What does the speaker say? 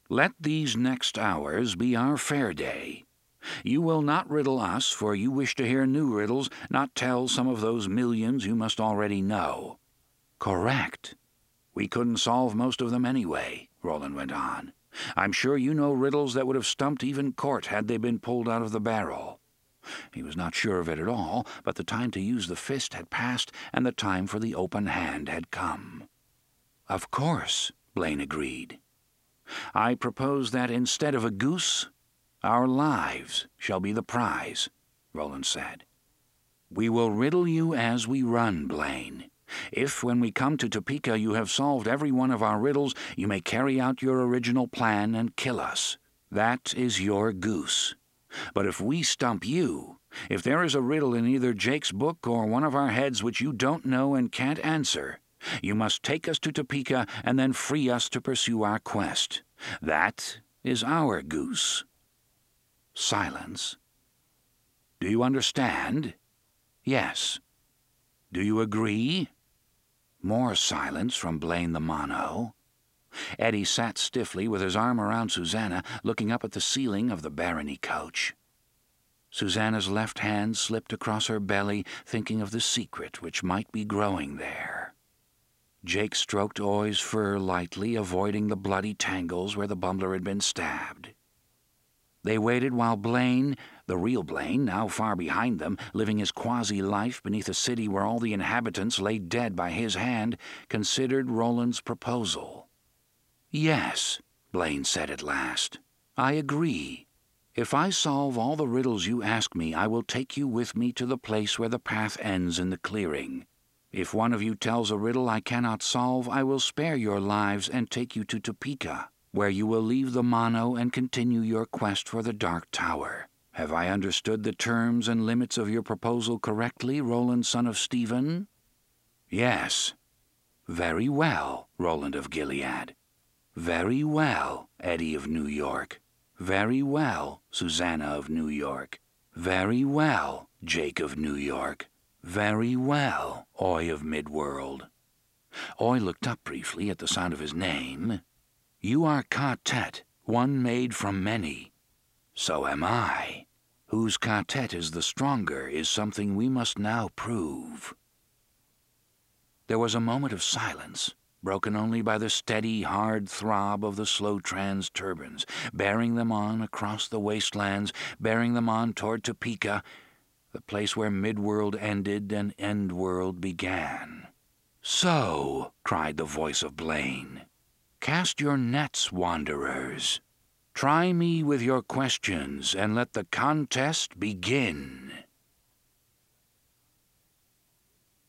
Let these next hours be our fair day. You will not riddle us, for you wish to hear new riddles, not tell some of those millions you must already know. Correct. We couldn't solve most of them anyway, Roland went on. I'm sure you know riddles that would have stumped even Court had they been pulled out of the barrel. He was not sure of it at all, but the time to use the fist had passed, and the time for the open hand had come. Of course, Blaine agreed. I propose that instead of a goose, our lives shall be the prize, Roland said. We will riddle you as we run, Blaine. If, when we come to Topeka, you have solved every one of our riddles, you may carry out your original plan and kill us. That is your goose. But if we stump you, if there is a riddle in either Jake's book or one of our heads which you don't know and can't answer, you must take us to Topeka and then free us to pursue our quest. That is our goose. Silence. Do you understand? Yes. Do you agree? More silence from Blaine the Mono. Eddie sat stiffly with his arm around Susanna, looking up at the ceiling of the barony coach. Susanna's left hand slipped across her belly, thinking of the secret which might be growing there. Jake stroked Oi's fur lightly, avoiding the bloody tangles where the bumbler had been stabbed. They waited while Blaine, the real Blaine, now far behind them, living his quasi-life beneath a city where all the inhabitants lay dead by his hand, considered Roland's proposal. Yes, Blaine said at last. I agree. If I solve all the riddles you ask me, I will take you with me to the place where the path ends in the clearing. If one of you tells a riddle I cannot solve, I will spare your lives and take you to Topeka, where you will leave the Mono and continue your quest for the Dark Tower. Have I understood the terms and limits of your proposal correctly, Roland, son of Stephen? Yes. Very well, Roland of Gilead. Very well, Eddie of New York. Very well, Susanna of New York. Very well, Jake of New York. Very well, Oi of Midworld. Oi looked up briefly at the sound of his name. You are Ka-Tet, one made from many. So am I. Whose Ka-Tet is the stronger is something we must now prove. There was a moment of silence, broken only by the steady, hard throb of the Slow-Trans turbines, bearing them on across the wastelands, bearing them on toward Topeka, the place where Midworld ended and Endworld began. So, cried the voice of Blaine, cast your nets, wanderers. Try me with your questions, and let the contest begin.